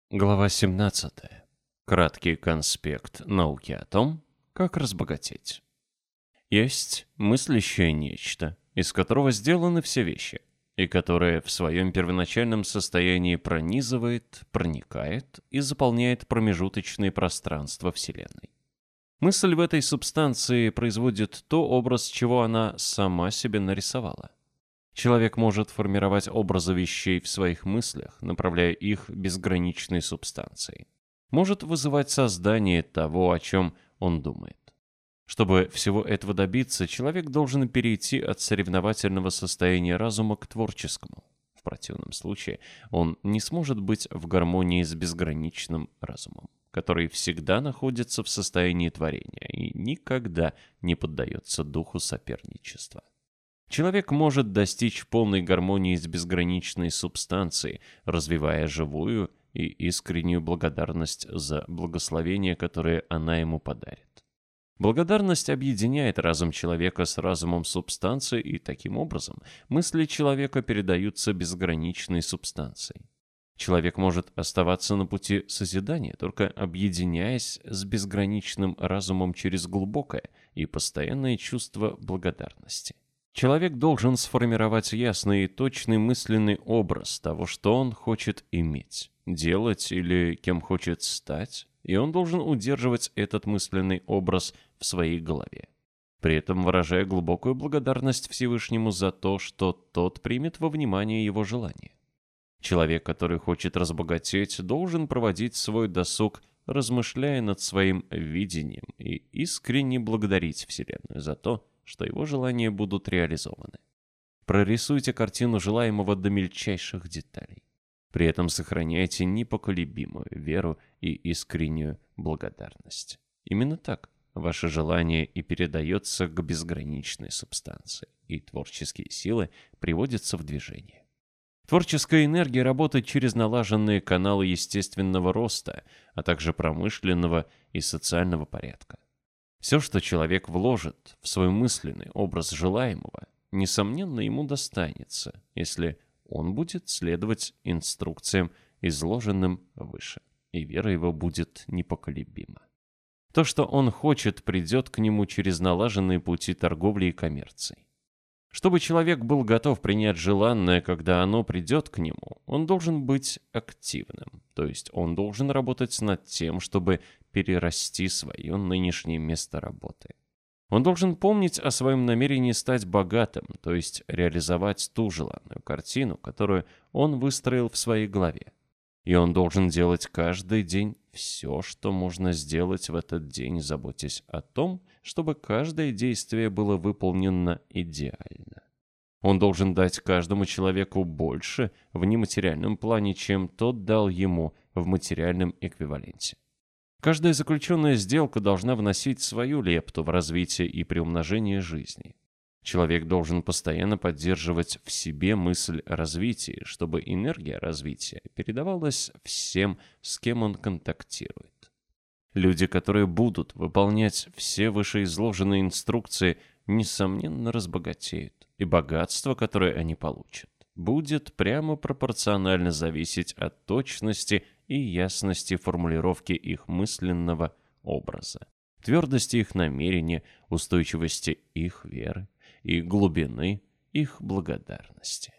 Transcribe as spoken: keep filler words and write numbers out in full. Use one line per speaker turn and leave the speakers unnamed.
Глава семнадцатая. Краткий конспект науки о том, как разбогатеть. Есть мыслящее нечто, из которого сделаны все вещи, и которое в своем первоначальном состоянии пронизывает, проникает и заполняет промежуточные пространства Вселенной. Мысль в этой субстанции производит то образ, чего она сама себе нарисовала. Человек может формировать образы вещей в своих мыслях, направляя их безграничной субстанцией. Может вызывать создание того, о чем он думает. Чтобы всего этого добиться, человек должен перейти от соревновательного состояния разума к творческому. В противном случае он не сможет быть в гармонии с безграничным разумом, который всегда находится в состоянии творения и никогда не поддается духу соперничества. Человек может достичь полной гармонии с безграничной субстанцией, развивая живую и искреннюю благодарность за благословение, которое она ему подарит. Благодарность объединяет разум человека с разумом субстанции, и таким образом мысли человека передаются безграничной субстанцией. Человек может оставаться на пути созидания, только объединяясь с безграничным разумом через глубокое и постоянное чувство благодарности. Человек должен сформировать ясный и точный мысленный образ того, что он хочет иметь, делать или кем хочет стать, и он должен удерживать этот мысленный образ в своей голове, при этом выражая глубокую благодарность Всевышнему за то, что тот примет во внимание его желания. Человек, который хочет разбогатеть, должен проводить свой досуг, размышляя над своим видением и искренне благодарить Вселенную за то, что его желания будут реализованы. Прорисуйте картину желаемого до мельчайших деталей. При этом сохраняйте непоколебимую веру и искреннюю благодарность. Именно так ваше желание и передается к безграничной субстанции, и творческие силы приводятся в движение. Творческая энергия работает через налаженные каналы естественного роста, а также промышленного и социального порядка. Все, что человек вложит в свой мысленный образ желаемого, несомненно, ему достанется, если он будет следовать инструкциям, изложенным выше, и вера его будет непоколебима. То, что он хочет, придет к нему через налаженные пути торговли и коммерции. Чтобы человек был готов принять желанное, когда оно придет к нему, он должен быть активным, то есть он должен работать над тем, чтобы перерасти свое нынешнее место работы. Он должен помнить о своем намерении стать богатым, то есть реализовать ту желанную картину, которую он выстроил в своей голове. И он должен делать каждый день все, что можно сделать в этот день, заботясь о том, чтобы каждое действие было выполнено идеально. Он должен дать каждому человеку больше в нематериальном плане, чем тот дал ему в материальном эквиваленте. Каждая заключенная сделка должна вносить свою лепту в развитие и приумножение жизни. Человек должен постоянно поддерживать в себе мысль о развитии, чтобы энергия развития передавалась всем, с кем он контактирует. Люди, которые будут выполнять все вышеизложенные инструкции, несомненно разбогатеют, и богатство, которое они получат, будет прямо пропорционально зависеть от точности и ясности формулировки их мысленного образа, твердости их намерения, устойчивости их веры и глубины их благодарности.